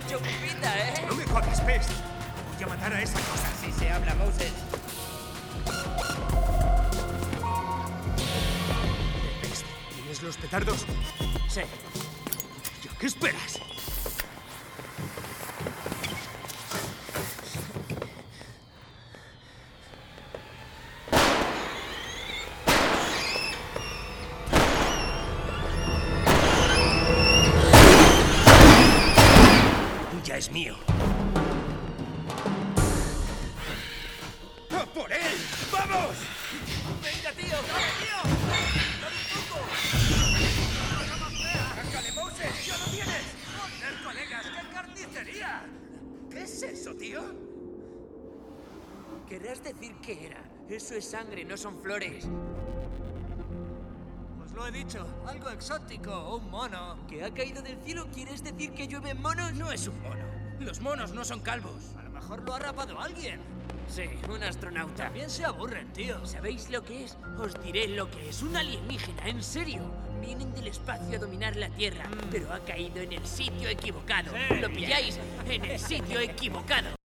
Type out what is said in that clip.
hecho pupita, ¿eh? No me jodas, Pest. Voy a matar a esa cosa. Así se habla, Moses. Pest, ¿tienes los petardos? Sí. ¿Ya qué esperas? Ya es mío. ¡A por él! ¡Vamos! ¡Venga, tío! ¡Dale, tío! ¡Dale un poco! ¡Cosa más fea! ¡Sácale, Moses! ¡Ya lo tienes! ¡Joder, colegas! ¡Qué carnicería! ¿Qué es eso, tío? Querrás decir qué era. Eso es sangre, no son flores. Os lo he dicho, algo exótico, un mono. ¿Que ha caído del cielo? ¿Quieres decir que llueven monos? No es un mono. Los monos no son calvos. A lo mejor lo ha rapado alguien. Sí, un astronauta. También se aburren, tío. ¿Sabéis lo que es? Os diré lo que es. Un alienígena, en serio. Vienen del espacio a dominar la Tierra, pero ha caído en el sitio equivocado. Sí. ¿Lo pilláis? En el sitio equivocado.